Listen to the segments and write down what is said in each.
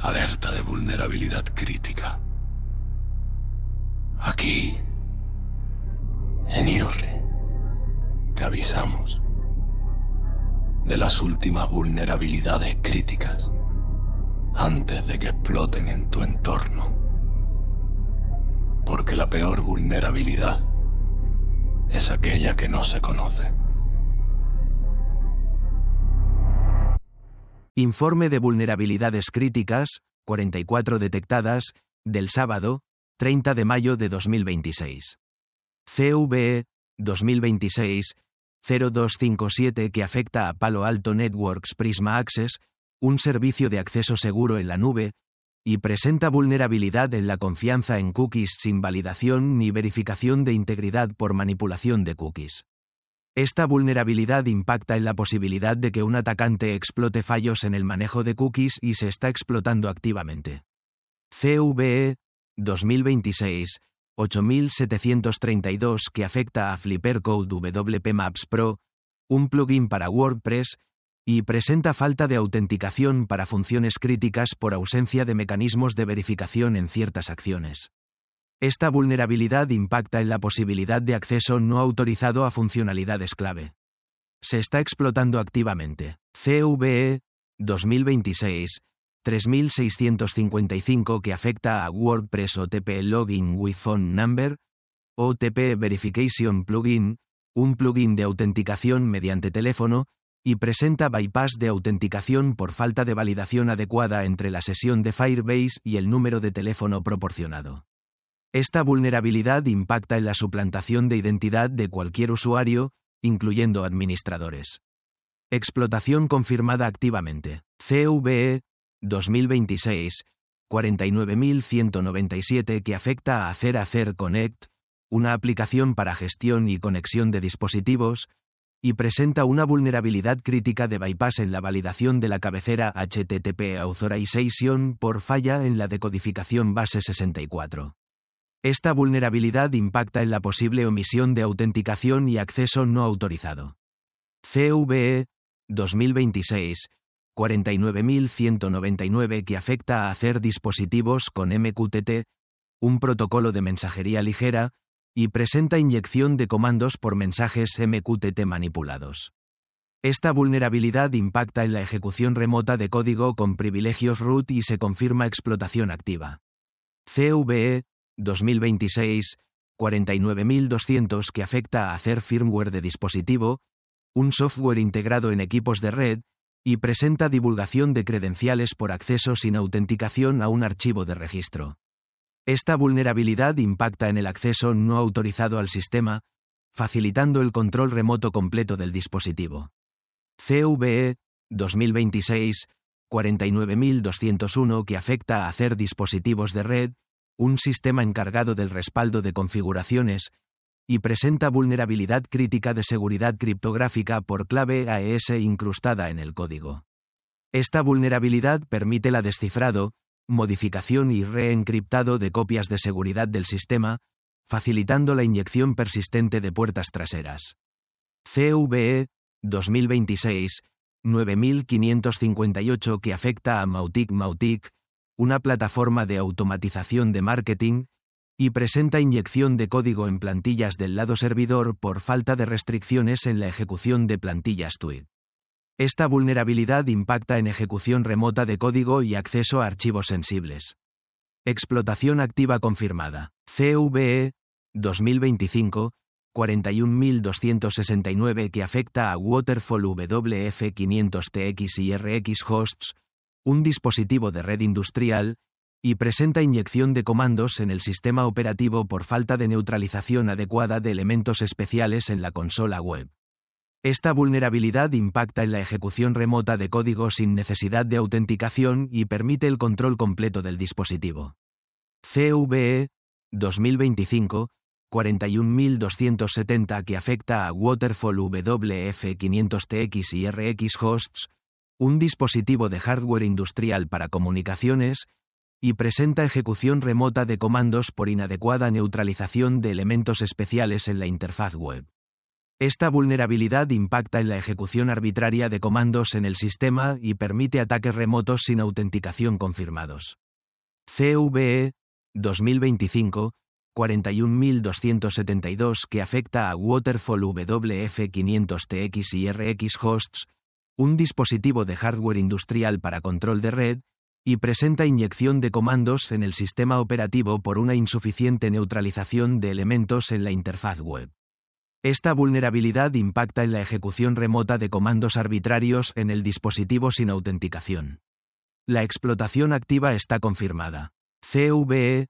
Alerta de vulnerabilidad crítica. Aquí, en IRRI, te avisamos de las últimas vulnerabilidades críticas antes de que exploten en tu entorno. Porque la peor vulnerabilidad es aquella que no se conoce. Informe de vulnerabilidades críticas, 44 detectadas, del sábado, 30 de mayo de 2026. CVE 2026-0257 que afecta a Palo Alto Networks Prisma Access, un servicio de acceso seguro en la nube, y presenta vulnerabilidad en la confianza en cookies sin validación ni verificación de integridad por manipulación de cookies. Esta vulnerabilidad impacta en la posibilidad de que un atacante explote fallos en el manejo de cookies y se está explotando activamente. CVE 2026-8732 que afecta a Flipper Code WP Maps Pro, un plugin para WordPress, y presenta falta de autenticación para funciones críticas por ausencia de mecanismos de verificación en ciertas acciones. Esta vulnerabilidad impacta en la posibilidad de acceso no autorizado a funcionalidades clave. Se está explotando activamente. CVE 2026-3655 que afecta a WordPress OTP Login with Phone Number, OTP Verification Plugin, un plugin de autenticación mediante teléfono, y presenta bypass de autenticación por falta de validación adecuada entre la sesión de Firebase y el número de teléfono proporcionado. Esta vulnerabilidad impacta en la suplantación de identidad de cualquier usuario, incluyendo administradores. Explotación confirmada activamente. CVE 2026-49197 que afecta a Acer Connect, una aplicación para gestión y conexión de dispositivos, y presenta una vulnerabilidad crítica de bypass en la validación de la cabecera HTTP Authorization por falla en la decodificación base 64. Esta vulnerabilidad impacta en la posible omisión de autenticación y acceso no autorizado. CVE 2026-49199 que afecta a hacer dispositivos con MQTT, un protocolo de mensajería ligera, y presenta inyección de comandos por mensajes MQTT manipulados. Esta vulnerabilidad impacta en la ejecución remota de código con privilegios root y se confirma explotación activa. CVE 2026-49200 que afecta a hacer firmware de dispositivo, un software integrado en equipos de red, y presenta divulgación de credenciales por acceso sin autenticación a un archivo de registro. Esta vulnerabilidad impacta en el acceso no autorizado al sistema, facilitando el control remoto completo del dispositivo. CVE 2026-49201 que afecta a hacer dispositivos de red, un sistema encargado del respaldo de configuraciones, y presenta vulnerabilidad crítica de seguridad criptográfica por clave AES incrustada en el código. Esta vulnerabilidad permite la descifrado, modificación y reencriptado de copias de seguridad del sistema, facilitando la inyección persistente de puertas traseras. CVE 2026-9558 que afecta a Mautic, una plataforma de automatización de marketing, y presenta inyección de código en plantillas del lado servidor por falta de restricciones en la ejecución de plantillas Twig. Esta vulnerabilidad impacta en ejecución remota de código y acceso a archivos sensibles. Explotación activa confirmada. CVE 2025-41269 que afecta a Waterfall WF500TX y RX Hosts, un dispositivo de red industrial, y presenta inyección de comandos en el sistema operativo por falta de neutralización adecuada de elementos especiales en la consola web. Esta vulnerabilidad impacta en la ejecución remota de código sin necesidad de autenticación y permite el control completo del dispositivo. CVE 2025-41270 que afecta a Waterfall WF500TX y RX Hosts, un dispositivo de hardware industrial para comunicaciones, y presenta ejecución remota de comandos por inadecuada neutralización de elementos especiales en la interfaz web. Esta vulnerabilidad impacta en la ejecución arbitraria de comandos en el sistema y permite ataques remotos sin autenticación confirmados. CVE 2025-41272 que afecta a Waterfall WF500TX y RX Hosts, un dispositivo de hardware industrial para control de red, y presenta inyección de comandos en el sistema operativo por una insuficiente neutralización de elementos en la interfaz web. Esta vulnerabilidad impacta en la ejecución remota de comandos arbitrarios en el dispositivo sin autenticación. La explotación activa está confirmada. CVE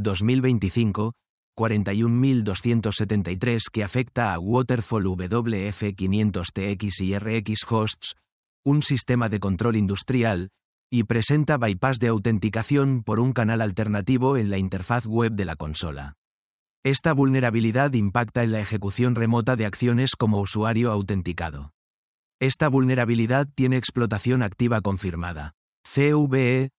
2025-41273 que afecta a Waterfall WF500TX y RX Hosts, un sistema de control industrial, y presenta bypass de autenticación por un canal alternativo en la interfaz web de la consola. Esta vulnerabilidad impacta en la ejecución remota de acciones como usuario autenticado. Esta vulnerabilidad tiene explotación activa confirmada. CVE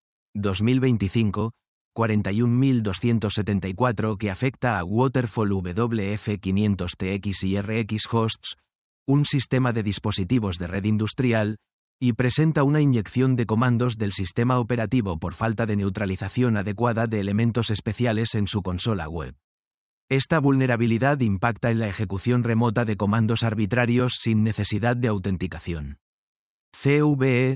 2025-41274 que afecta a Waterfall WF500TX y RX Hosts, un sistema de dispositivos de red industrial, y presenta una inyección de comandos del sistema operativo por falta de neutralización adecuada de elementos especiales en su consola web. Esta vulnerabilidad impacta en la ejecución remota de comandos arbitrarios sin necesidad de autenticación. CVE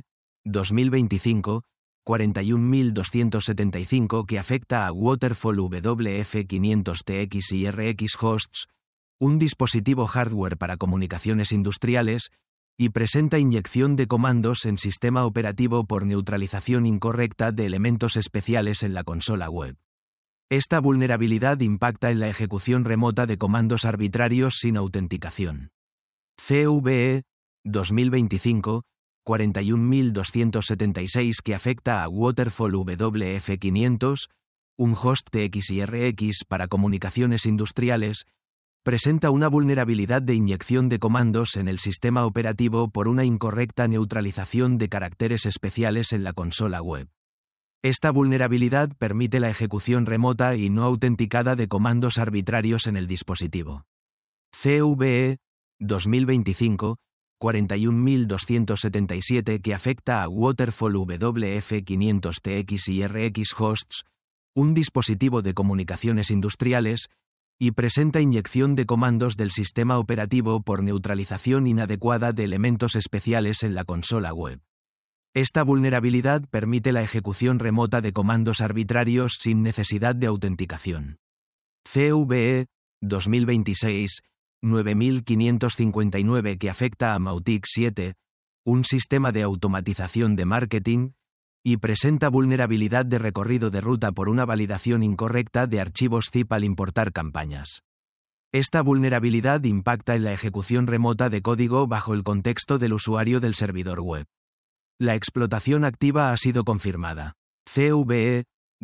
2025-41275 que afecta a Waterfall WF500TX y RX Hosts, un dispositivo hardware para comunicaciones industriales, y presenta inyección de comandos en sistema operativo por neutralización incorrecta de elementos especiales en la consola web. Esta vulnerabilidad impacta en la ejecución remota de comandos arbitrarios sin autenticación. CVE 2025-41276 que afecta a Waterfall WF500, un host TX y RX para comunicaciones industriales, presenta una vulnerabilidad de inyección de comandos en el sistema operativo por una incorrecta neutralización de caracteres especiales en la consola web. Esta vulnerabilidad permite la ejecución remota y no autenticada de comandos arbitrarios en el dispositivo. CVE 2025-41277 que afecta a Waterfall WF500TX y RX Hosts, un dispositivo de comunicaciones industriales, y presenta inyección de comandos del sistema operativo por neutralización inadecuada de elementos especiales en la consola web. Esta vulnerabilidad permite la ejecución remota de comandos arbitrarios sin necesidad de autenticación. CVE 2026-9559 que afecta a Mautic 7, un sistema de automatización de marketing, y presenta vulnerabilidad de recorrido de ruta por una validación incorrecta de archivos zip al importar campañas. Esta vulnerabilidad impacta en la ejecución remota de código bajo el contexto del usuario del servidor web. La explotación activa ha sido confirmada. CVE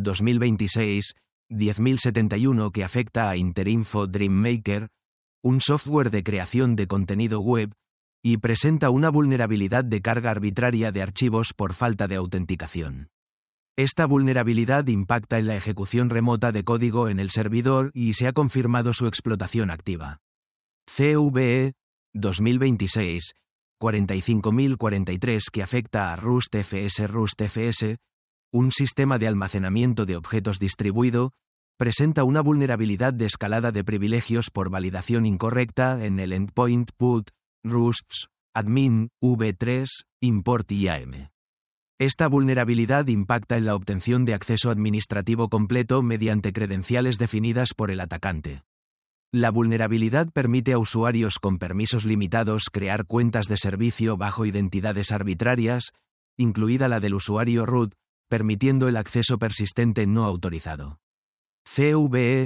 2026-10071 que afecta a Interinfo Dreammaker, un software de creación de contenido web, y presenta una vulnerabilidad de carga arbitraria de archivos por falta de autenticación. Esta vulnerabilidad impacta en la ejecución remota de código en el servidor y se ha confirmado su explotación activa. CVE 2026-45043 que afecta a RustFS, un sistema de almacenamiento de objetos distribuido, presenta una vulnerabilidad de escalada de privilegios por validación incorrecta en el endpoint put rusts admin v3 import IAM. Esta vulnerabilidad impacta en la obtención de acceso administrativo completo mediante credenciales definidas por el atacante. La vulnerabilidad permite a usuarios con permisos limitados crear cuentas de servicio bajo identidades arbitrarias, incluida la del usuario root, permitiendo el acceso persistente no autorizado. CVE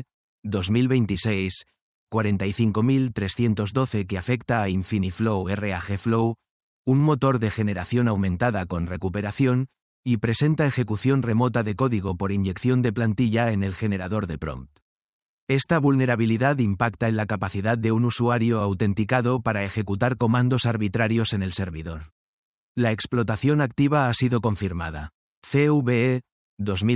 2026-45312 que afecta a Infiniflow RAGflow, un motor de generación aumentada con recuperación, y presenta ejecución remota de código por inyección de plantilla en el generador de prompt. Esta vulnerabilidad impacta en la capacidad de un usuario autenticado para ejecutar comandos arbitrarios en el servidor. La explotación activa ha sido confirmada. CVE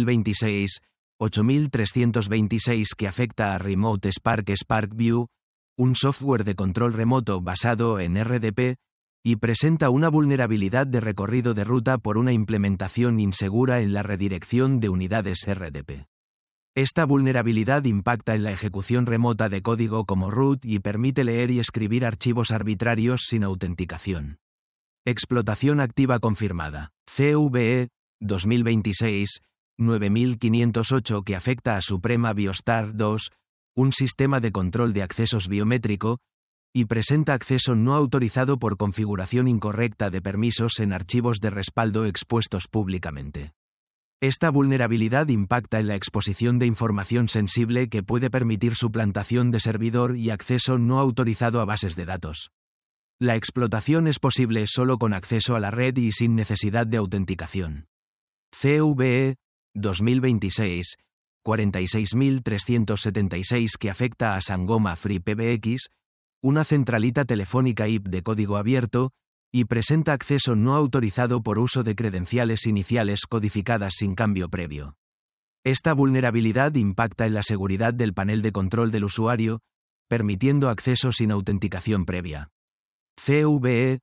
2026-8326 que afecta a Remote Spark SparkView, un software de control remoto basado en RDP, y presenta una vulnerabilidad de recorrido de ruta por una implementación insegura en la redirección de unidades RDP. Esta vulnerabilidad impacta en la ejecución remota de código como root y permite leer y escribir archivos arbitrarios sin autenticación. Explotación activa confirmada. CVE 2026-9508 que afecta a Suprema Biostar 2, un sistema de control de accesos biométrico, y presenta acceso no autorizado por configuración incorrecta de permisos en archivos de respaldo expuestos públicamente. Esta vulnerabilidad impacta en la exposición de información sensible que puede permitir suplantación de servidor y acceso no autorizado a bases de datos. La explotación es posible solo con acceso a la red y sin necesidad de autenticación. CVE 2026-46376 que afecta a Sangoma Free PBX, una centralita telefónica IP de código abierto, y presenta acceso no autorizado por uso de credenciales iniciales codificadas sin cambio previo. Esta vulnerabilidad impacta en la seguridad del panel de control del usuario, permitiendo acceso sin autenticación previa. CVE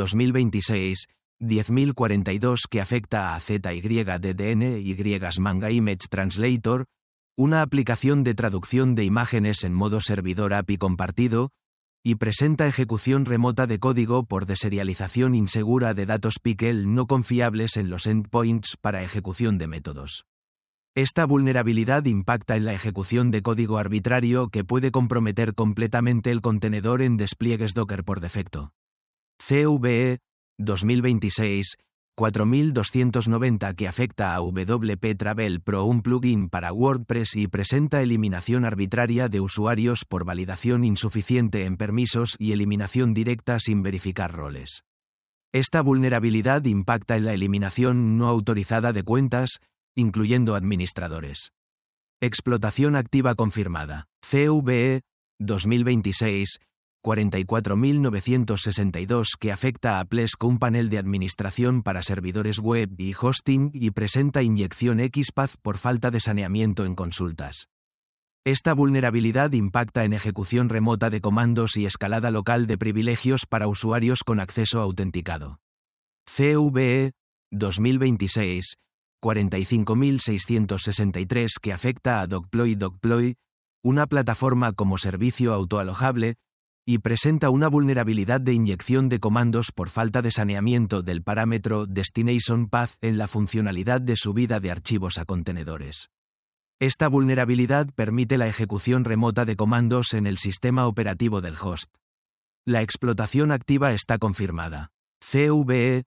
2026-10042 que afecta a ZYDDN Manga Image Translator, una aplicación de traducción de imágenes en modo servidor API compartido, y presenta ejecución remota de código por deserialización insegura de datos PICL no confiables en los endpoints para ejecución de métodos. Esta vulnerabilidad impacta en la ejecución de código arbitrario que puede comprometer completamente el contenedor en despliegues Docker por defecto. CVE 2026-4290 que afecta a WP Travel Pro, un plugin para WordPress, y presenta eliminación arbitraria de usuarios por validación insuficiente en permisos y eliminación directa sin verificar roles. Esta vulnerabilidad impacta en la eliminación no autorizada de cuentas, incluyendo administradores. Explotación activa confirmada. CVE 2026-44962 que afecta a Plesk, un panel de administración para servidores web y hosting, y presenta inyección XPath por falta de saneamiento en consultas. Esta vulnerabilidad impacta en ejecución remota de comandos y escalada local de privilegios para usuarios con acceso autenticado. CVE 2026-45663 que afecta a Dogploy, una plataforma como servicio autoalojable, y presenta una vulnerabilidad de inyección de comandos por falta de saneamiento del parámetro Destination Path en la funcionalidad de subida de archivos a contenedores. Esta vulnerabilidad permite la ejecución remota de comandos en el sistema operativo del host. La explotación activa está confirmada. CVE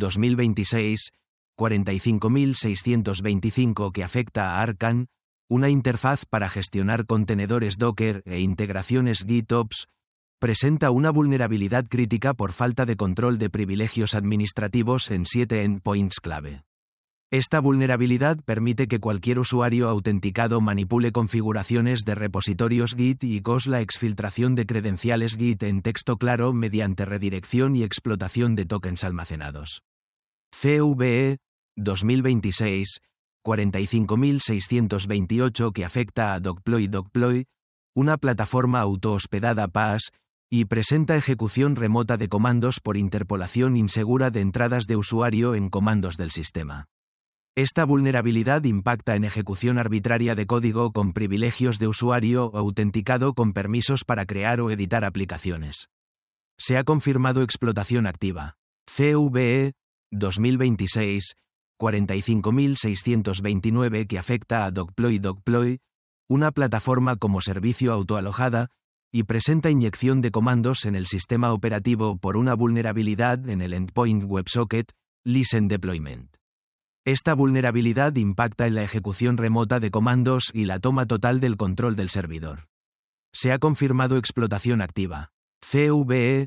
2026-45625 que afecta a Arcan, una interfaz para gestionar contenedores Docker e integraciones GitOps, presenta una vulnerabilidad crítica por falta de control de privilegios administrativos en 7 endpoints clave. Esta vulnerabilidad permite que cualquier usuario autenticado manipule configuraciones de repositorios Git y cause la exfiltración de credenciales Git en texto claro mediante redirección y explotación de tokens almacenados. CVE 2026-45628 que afecta a Dogploy, una plataforma autohospedada PaaS, y presenta ejecución remota de comandos por interpolación insegura de entradas de usuario en comandos del sistema. Esta vulnerabilidad impacta en ejecución arbitraria de código con privilegios de usuario autenticado con permisos para crear o editar aplicaciones. Se ha confirmado explotación activa. CVE 2026-45629 que afecta a Dogploy, una plataforma como servicio autoalojada, y presenta inyección de comandos en el sistema operativo por una vulnerabilidad en el endpoint WebSocket, Listen Deployment. Esta vulnerabilidad impacta en la ejecución remota de comandos y la toma total del control del servidor. Se ha confirmado explotación activa. CVE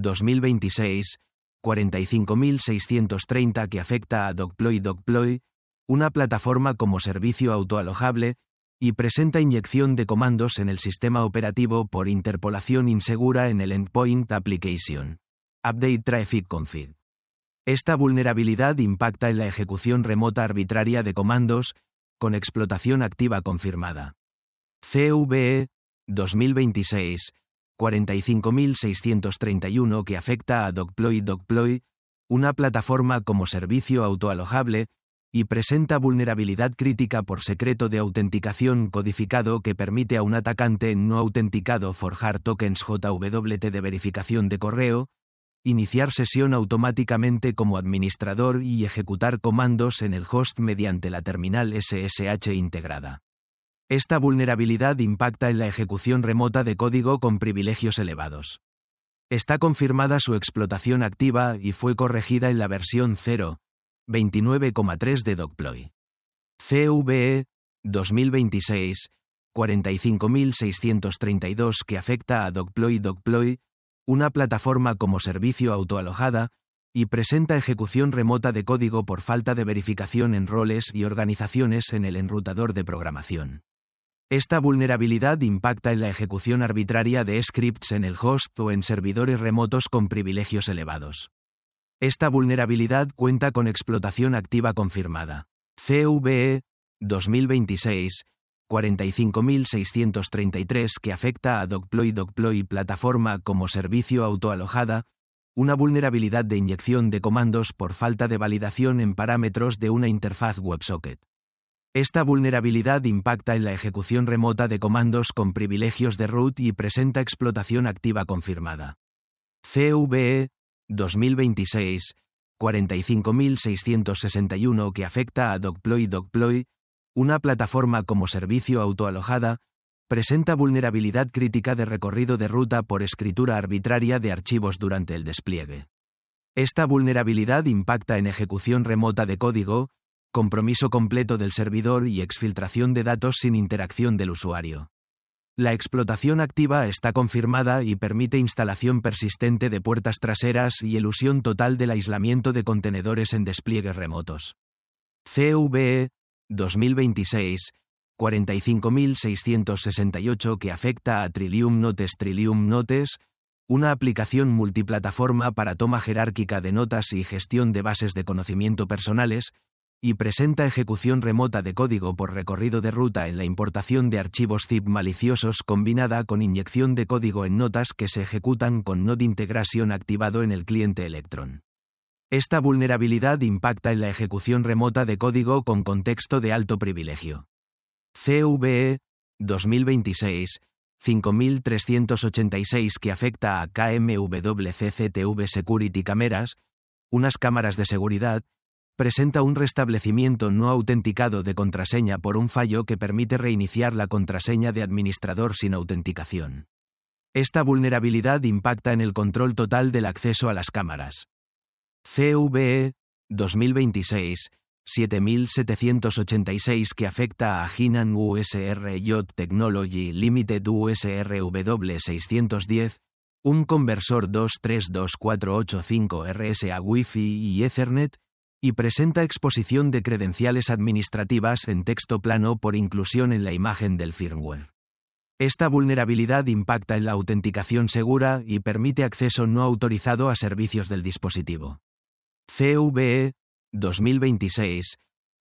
2026-45630 que afecta a Dogploy, una plataforma como servicio autoalojable, y presenta inyección de comandos en el sistema operativo por interpolación insegura en el endpoint application. Update Traffic Config. Esta vulnerabilidad impacta en la ejecución remota arbitraria de comandos, con explotación activa confirmada. CVE 2026 45631 que afecta a Dogploy, una plataforma como servicio autoalojable, y presenta vulnerabilidad crítica por secreto de autenticación codificado que permite a un atacante no autenticado forjar tokens JWT de verificación de correo, iniciar sesión automáticamente como administrador y ejecutar comandos en el host mediante la terminal SSH integrada. Esta vulnerabilidad impacta en la ejecución remota de código con privilegios elevados. Está confirmada su explotación activa y fue corregida en la versión 0.29.3 de Dogploy. CVE 2026 45632 que afecta a Dogploy, una plataforma como servicio autoalojada, y presenta ejecución remota de código por falta de verificación en roles y organizaciones en el enrutador de programación. Esta vulnerabilidad impacta en la ejecución arbitraria de scripts en el host o en servidores remotos con privilegios elevados. Esta vulnerabilidad cuenta con explotación activa confirmada. CVE 2026 45633 que afecta a Dogploy plataforma como servicio autoalojada, una vulnerabilidad de inyección de comandos por falta de validación en parámetros de una interfaz WebSocket. Esta vulnerabilidad impacta en la ejecución remota de comandos con privilegios de root y presenta explotación activa confirmada. CVE 2026 45661 que afecta a Dogploy, una plataforma como servicio autoalojada, presenta vulnerabilidad crítica de recorrido de ruta por escritura arbitraria de archivos durante el despliegue. Esta vulnerabilidad impacta en ejecución remota de código, compromiso completo del servidor y exfiltración de datos sin interacción del usuario. La explotación activa está confirmada y permite instalación persistente de puertas traseras y elusión total del aislamiento de contenedores en despliegues remotos. CVE 2026 45668 que afecta a Trillium Notes, una aplicación multiplataforma para toma jerárquica de notas y gestión de bases de conocimiento personales, y presenta ejecución remota de código por recorrido de ruta en la importación de archivos zip maliciosos combinada con inyección de código en notas que se ejecutan con Node Integration activado en el cliente Electron. Esta vulnerabilidad impacta en la ejecución remota de código con contexto de alto privilegio. CVE 2026 5386 que afecta a KMWCCTV Security Cameras, unas cámaras de seguridad, presenta un restablecimiento no autenticado de contraseña por un fallo que permite reiniciar la contraseña de administrador sin autenticación. Esta vulnerabilidad impacta en el control total del acceso a las cámaras. CVE 2026 7786 que afecta a Hinan USR Technology Limited USRW 610, un conversor 2324885 RSA Wi-Fi y Ethernet, y presenta exposición de credenciales administrativas en texto plano por inclusión en la imagen del firmware. Esta vulnerabilidad impacta en la autenticación segura y permite acceso no autorizado a servicios del dispositivo. CVE 2026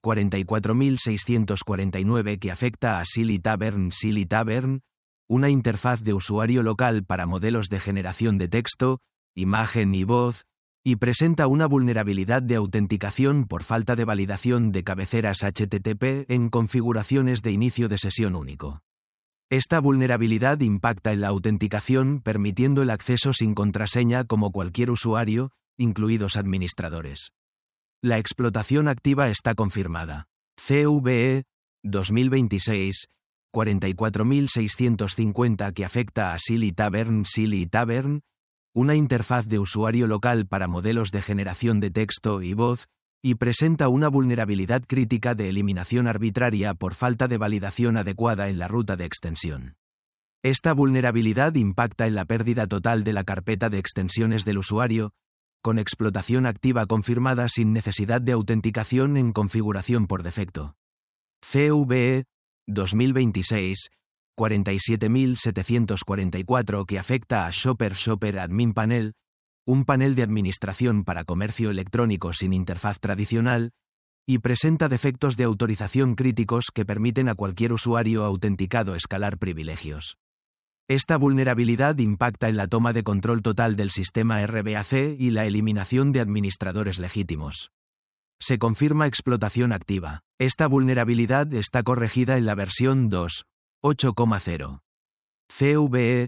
44649 que afecta a Silly Tavern, una interfaz de usuario local para modelos de generación de texto, imagen y voz, y presenta una vulnerabilidad de autenticación por falta de validación de cabeceras HTTP en configuraciones de inicio de sesión único. Esta vulnerabilidad impacta en la autenticación permitiendo el acceso sin contraseña como cualquier usuario, incluidos administradores. La explotación activa está confirmada. CVE 2026 44650 que afecta a Silly Tavern, una interfaz de usuario local para modelos de generación de texto y voz, y presenta una vulnerabilidad crítica de eliminación arbitraria por falta de validación adecuada en la ruta de extensión. Esta vulnerabilidad impacta en la pérdida total de la carpeta de extensiones del usuario, con explotación activa confirmada sin necesidad de autenticación en configuración por defecto. CVE 2026 47744 que afecta a Shopper Admin Panel, un panel de administración para comercio electrónico sin interfaz tradicional, y presenta defectos de autorización críticos que permiten a cualquier usuario autenticado escalar privilegios. Esta vulnerabilidad impacta en la toma de control total del sistema RBAC y la eliminación de administradores legítimos. Se confirma explotación activa. Esta vulnerabilidad está corregida en la versión 2.8.0. CVE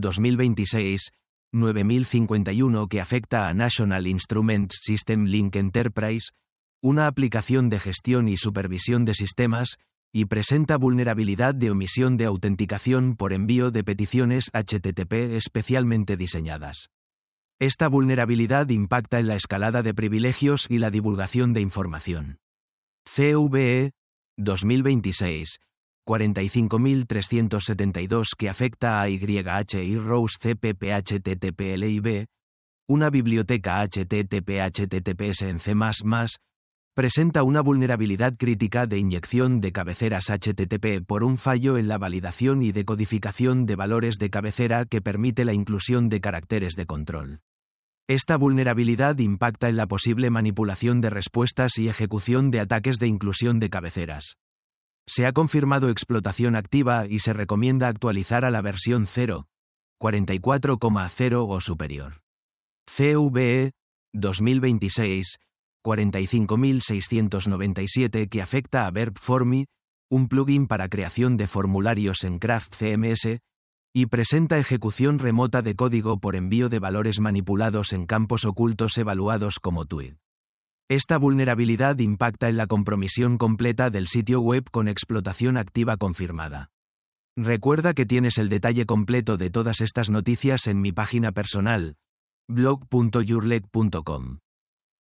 2026-9051 que afecta a National Instruments System Link Enterprise, una aplicación de gestión y supervisión de sistemas, y presenta vulnerabilidad de omisión de autenticación por envío de peticiones HTTP especialmente diseñadas. Esta vulnerabilidad impacta en la escalada de privilegios y la divulgación de información. CVE 2026-45372 que afecta a YHI Rose CPP HTTPLIB, una biblioteca HTTP/HTTPS en C++, presenta una vulnerabilidad crítica de inyección de cabeceras HTTP por un fallo en la validación y decodificación de valores de cabecera que permite la inclusión de caracteres de control. Esta vulnerabilidad impacta en la posible manipulación de respuestas y ejecución de ataques de inclusión de cabeceras. Se ha confirmado explotación activa y se recomienda actualizar a la versión 0.44.0 o superior. CVE 2026-45697 que afecta a VerbFormy, un plugin para creación de formularios en Craft CMS, y presenta ejecución remota de código por envío de valores manipulados en campos ocultos evaluados como twig. Esta vulnerabilidad impacta en la compromisión completa del sitio web con explotación activa confirmada. Recuerda que tienes el detalle completo de todas estas noticias en mi página personal, blog.yourleg.com.